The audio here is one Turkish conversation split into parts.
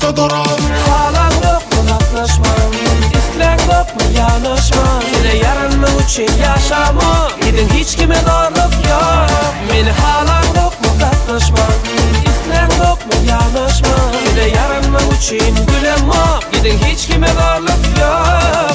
maksat oran. Halan yok mu katlaşmam, İslen yok mu yanaşmam. Sile yaranmak için yaşamam, gidin hiç kime zorluk yok. Meni halan yok mu katlaşmam, İslen yok mu yanaşmam. Sile yaranmak için gülemam, gidin hiç kime zorluk yok.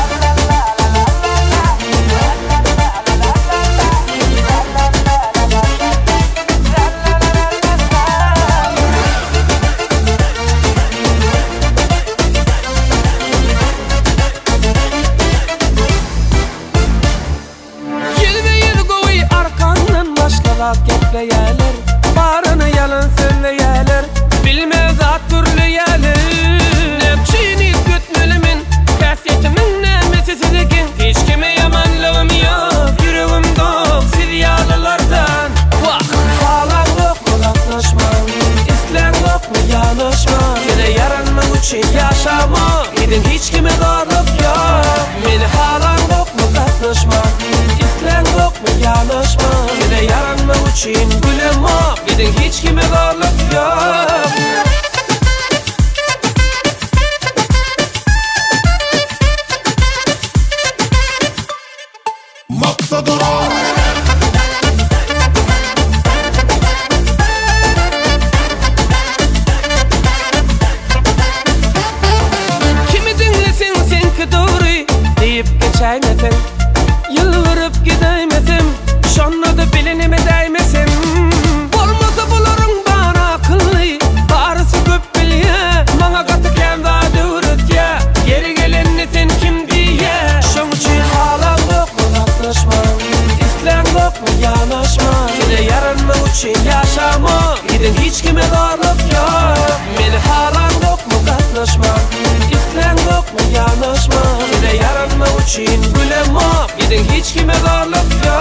Gepleyeler, barını yalan söyleyeler, bilmez at türleyeler. Nepçini gütmelimin, kasiyetimin nemesi sizikin. Hiç kime yamanlığım yok, yüreğim dok siz yağlılardan. Halan yok mu katlaşmam, İslen yok mu yanaşmam. Sile yaranmak için yaşamam, gidin hiç kime zorluk yok. Meni halan yok mu katlaşmam, İslen yok mu yanaşmam. Sile yaranmak için gülemam, gidin hiç kime zorluk yok. Maksat oran. Kimi dinlesin sen ki doğru deyip geçeymesin. Yılvarıp gideymesin, şonla da bilinime değmesin. Olmasa bularım bana akıllı, barısı köp bilye. Bana katı kenda dürüt ya, geri gelenini sen kim diye. Şun için halan yok mu katlaşmam, İslen yok mu yanaşmam. Sile yaranmak için yaşamam, gidin hiç kime zorluk yok. Meni halan yok mu katlaşmam, İslen yok mu yanaşmam. Sile yaranmak için gülemam, gidin hiç kime zorluk yok.